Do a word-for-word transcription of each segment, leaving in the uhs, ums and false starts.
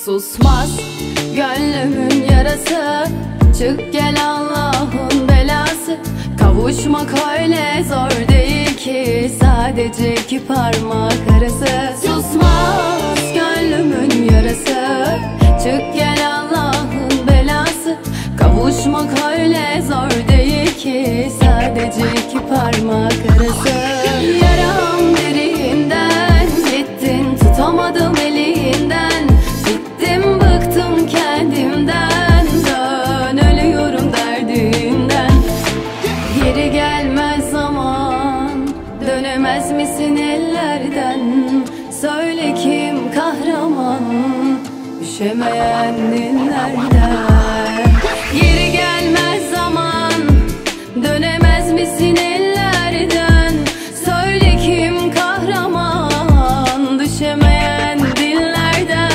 Susmaz gönlümün yarası, çık gel Allah'ın belası. Kavuşmak öyle zor değil ki, sadece iki parmak arası. Susmaz gönlümün yarası, çık gel Allah'ın belası. Kavuşmak öyle zor değil ki, sadece iki parmak arası. Yaram derinden, gittin tutamadım elinden. Bittim bıktım kendimden, dön ölüyorum derdinden. Geri gelmez zaman, dönemez misin ellerden? Söyle kim kahraman, üşemeyen dinlerden. Geri gelmez zaman, dönemez misin ellerden? Söyle kim kahraman, düşemeyen dinlerden.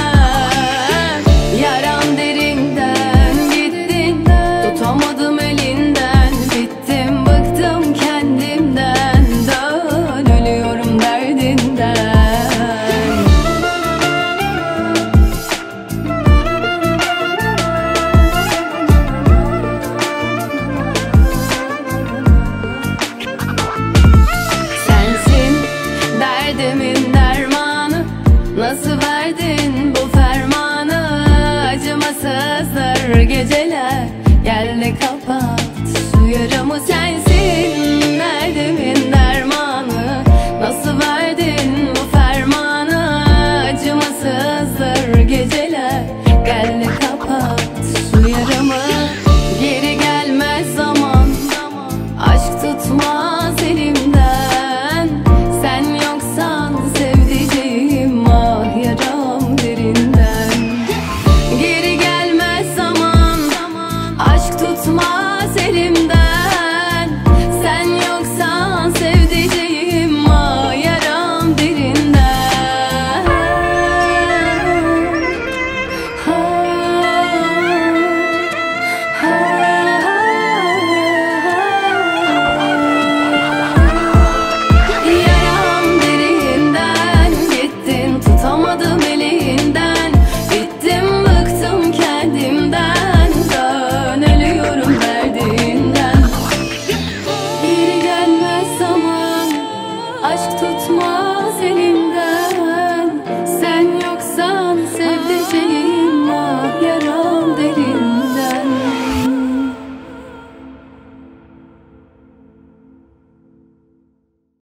Yaram derinden, gittin tutamadım elinden. Bittim bıktım kendimden, dön ölüyorum derdinden. Derdimin dermanı, nasıl verdin bu fermanı? Acımasızdır geceler, gel de kapat şu yaramı. Sensin derdimin dermanı, nasıl verdin bu fermanı? Acımasızdır geceler, gel de kapat şu yaramı. Geri gelmez zaman, aşk tutmaz elimden. Sen yoksan sevdiceğim, ah yaram derinden. Geri gelmez zaman, aşk tutmaz elimden. Sen yoksan sevdiceğim, ah yaram derinden. Ha, ha. Yaram derinden, gittin tutamadım elinden. Bittim bıktım kendimden, dön ölüyorum derdinden. Geri gelmez zaman, aşk tutmaz